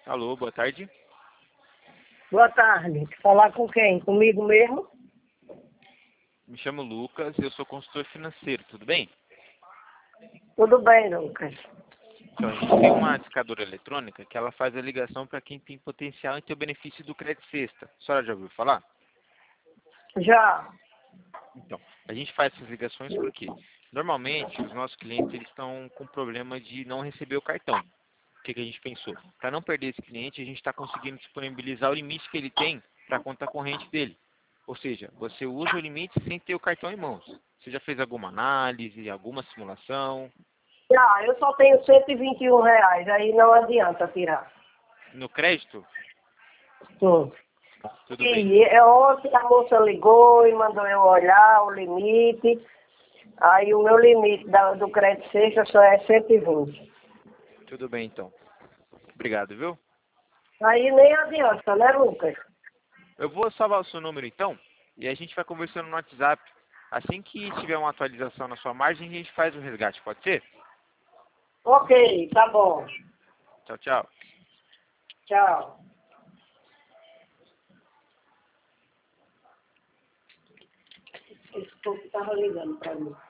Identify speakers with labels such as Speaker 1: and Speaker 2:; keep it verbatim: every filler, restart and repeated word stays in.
Speaker 1: Alô, boa tarde.
Speaker 2: Boa tarde. Falar com quem? Comigo mesmo?
Speaker 1: Me chamo Lucas e eu sou consultor financeiro, tudo bem?
Speaker 2: Tudo bem, Lucas.
Speaker 1: Então, a gente tem uma discadora eletrônica que ela faz a ligação para quem tem potencial em ter o benefício do crédito sexta. A senhora já ouviu falar?
Speaker 2: Já.
Speaker 1: Então, a gente faz essas ligações porque normalmente os nossos clientes eles estão com problema de não receber o cartão. O que, que a gente pensou? Para não perder esse cliente, a gente está conseguindo disponibilizar o limite que ele tem para a conta corrente dele. Ou seja, você usa o limite sem ter o cartão em mãos. Você já fez alguma análise, alguma simulação?
Speaker 2: Já, eu só tenho cento e vinte e um reais, aí não adianta tirar.
Speaker 1: No crédito?
Speaker 2: Sim.
Speaker 1: Tudo bem.
Speaker 2: E é ontem a moça ligou e mandou eu olhar o limite. Aí o meu limite da- do crédito sexta só é cento e vinte.
Speaker 1: Tudo bem, então. Obrigado, viu?
Speaker 2: Aí nem adianta, né, Lucas?
Speaker 1: Eu vou salvar o seu número, então, e a gente vai conversando no WhatsApp. Assim que tiver uma atualização na sua margem, a gente faz o resgate, pode ser?
Speaker 2: Ok, tá bom.
Speaker 1: Tchau, tchau.
Speaker 2: Tchau. Esse povo estava ligando para mim.